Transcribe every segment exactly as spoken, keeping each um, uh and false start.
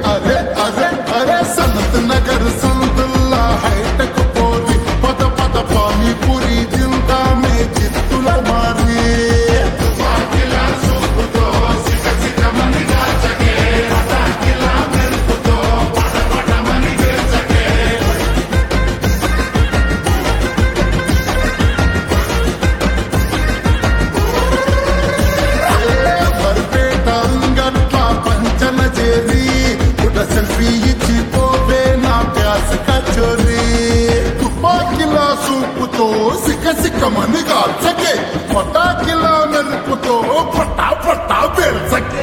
అరే అరే అరే సనత్ నగర్ సంతుల్లా హైటెక్ పోరి పద పద పానీపూరి జిందా మే చిత్తుల మారి సెల్ఫీ ఇచ్చి పోవే నా ప్యాస్ కచోరీ తుపాకిలా సూపుతో సిక్క సిక్కమని కాల్చకే పటాకిలా మెరుపుతో పట్టా పట్టా పేల్చకే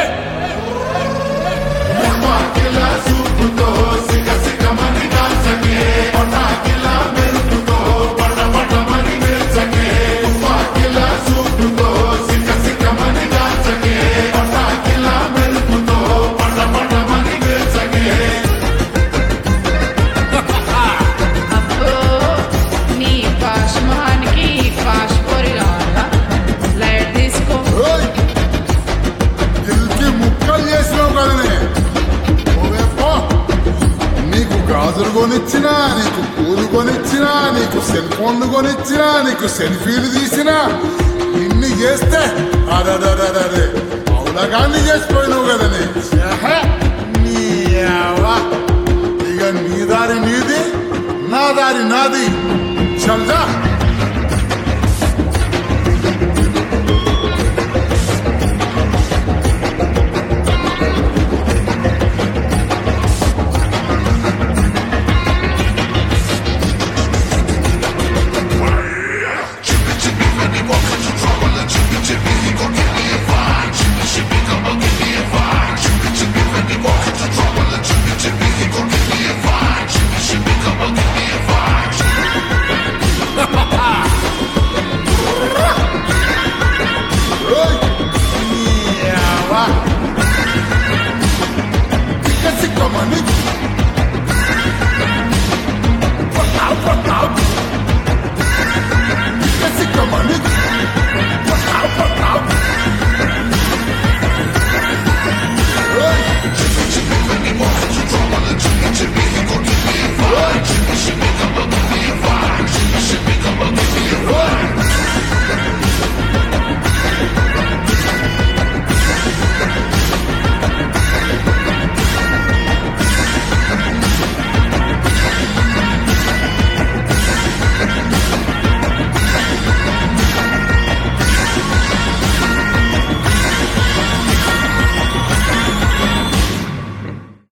తుపాకిలా సూపుతో సిక్క సిక్కమని కాల్చకే పటాకిలా మెరుపుతో పట పటమని పేల్చకే తుపాకిలా సూపుతో సిక్క సిక్కమని కాల్చకే పటాకిలా మెరుపుతో పట పటమని గాజులు కొనిచ్చినా నీకు పూలు కొనిచ్చినా నీకు సెల్ ఫోన్లు కొనిచ్చినా నీకు సెల్ఫీలు తీసినా ఇన్ని చేస్తే అరే అవులగాన్ని చేసిపోయినావు కదని ఇక నీ దారి నీది నా దారి నాది చల్దా